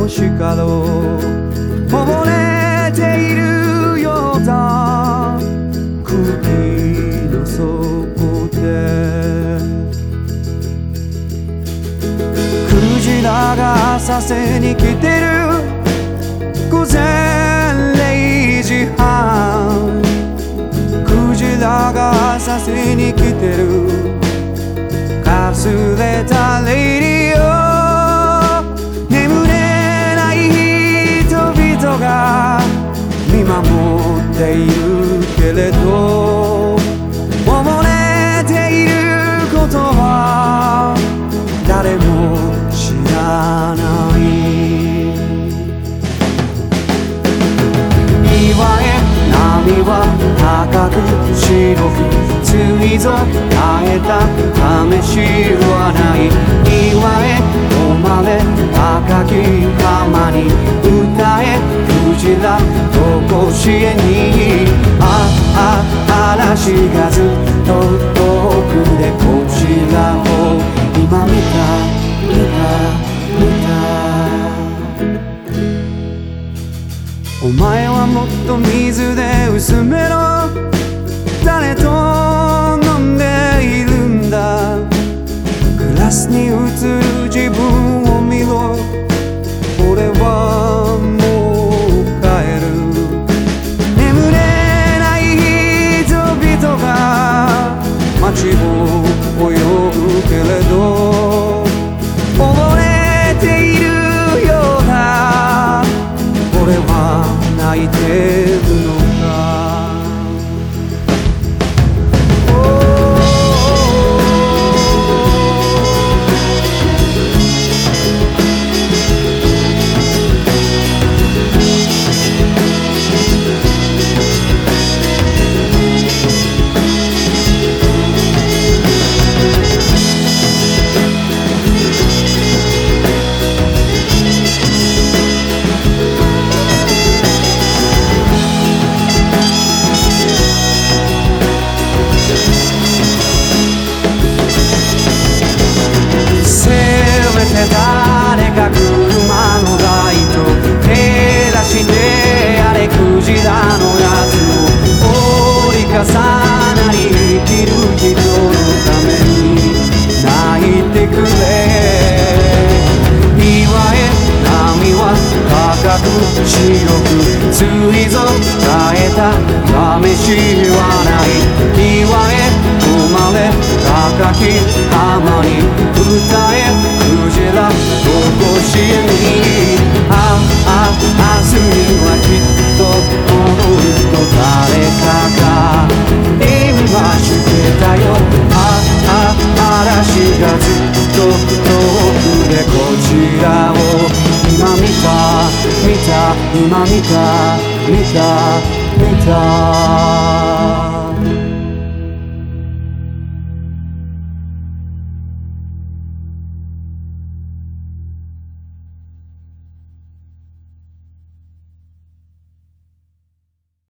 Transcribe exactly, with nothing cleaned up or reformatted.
星からこぼれているようだ空気の底でクジラが浅瀬に来てる午前れいじはんクジラが浅瀬に来てるかすれたレイディオ眠れない人々が見守っているけれど溺れていることは誰も知らない岩へ波は高く白く水ぞ耐えた試しはない岩へ止まれ赤き浜に歌えクジラと甲子園にああ嵐がずっと遠くでこちらを今見た見た見たお前はもっと水で薄めろ誰と飲んでいるんだグラスに映る自分を見ろ俺はもう帰る眠れない人々が街を泳ぐけれど溺れているようだ俺は泣いてるのか誰か車のライト照らしてあれクジラのやつを折り重なり生きる人のために泣いてくれ岩へ波は高く白く水ぞ耐えた試しはない岩へ生まれ高き浜に歌えクジラと甲子園にああ明日にはきっと戻ると誰かが言いましてたよああ嵐がずっと遠くでこちらを今見た見た今見た見た見た